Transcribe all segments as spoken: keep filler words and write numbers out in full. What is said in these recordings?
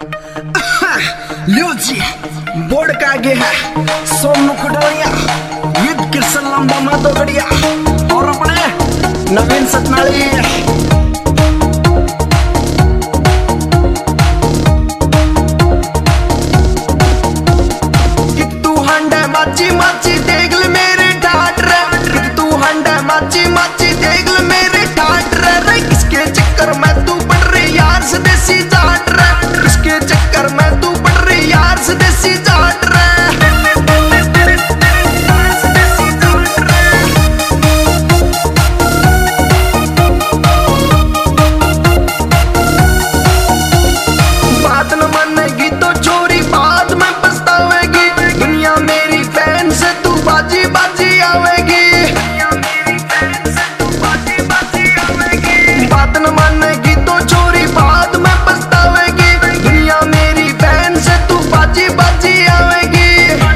लियो जी board का आगे है सोनू खुडोरिया विद कृष्ण लंबा माधो गड़िया और अपने नवीन सतनाली। माची माची देख ले मेरे ठाट रे, तू हंडा माची माची देख ले मेरे ठाट रे। किसके चक्कर में तू पड़ रही यार से देसी जाट रे, किसके चक्कर में तू पड़ रही यार से देसी जाट रे। बात न मानेगी तो छोरी बाद में पछतावेगी, दुनिया मेरी फैन से तू बाजी बाजी आवेगी। बात न मानेगी तो छोरी बाद में पछतावेगी, दुनिया मेरी फैन से तू बाजी बाजी आवेगी।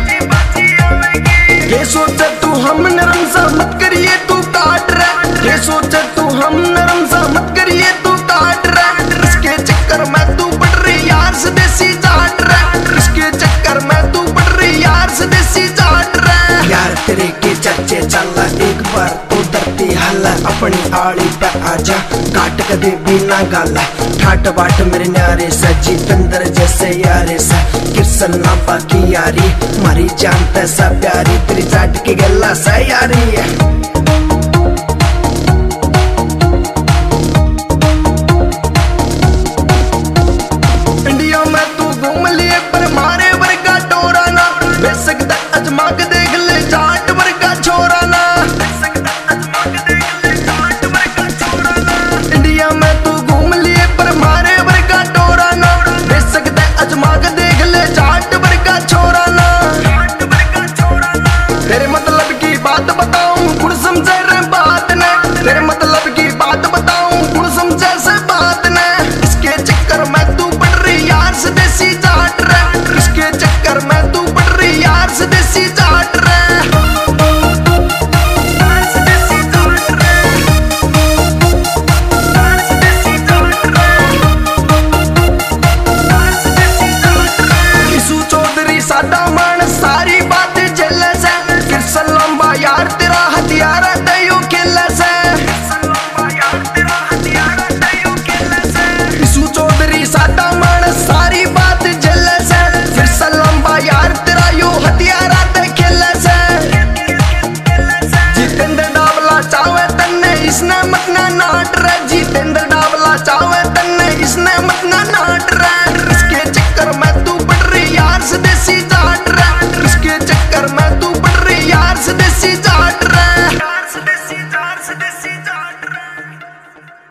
ये सोचे तू हम नरम सा मत करिए तू काट रहा, ये सोचे तू हम नरम सा मत करिए तू काट रहा। इसके चक्कर में तू पड़ रही यार से देसी जाट रहा, इसके चक्कर में तू पड़ रही यार से देसी जाट रहा। यार तेरे के चर्चे चल एक बार तो धरती हल्ला, अपनी आड़ी पे आजा काट कदे बिना गाला। ठाट बाट मेरे न्यारे सा जितेंद्र जैसे यारे सा, कृष्ण नापा की यारी मारी जानता सा प्यारी, तेरी चाट की गला सा यारी। इंडिया में तू घूम लिए पर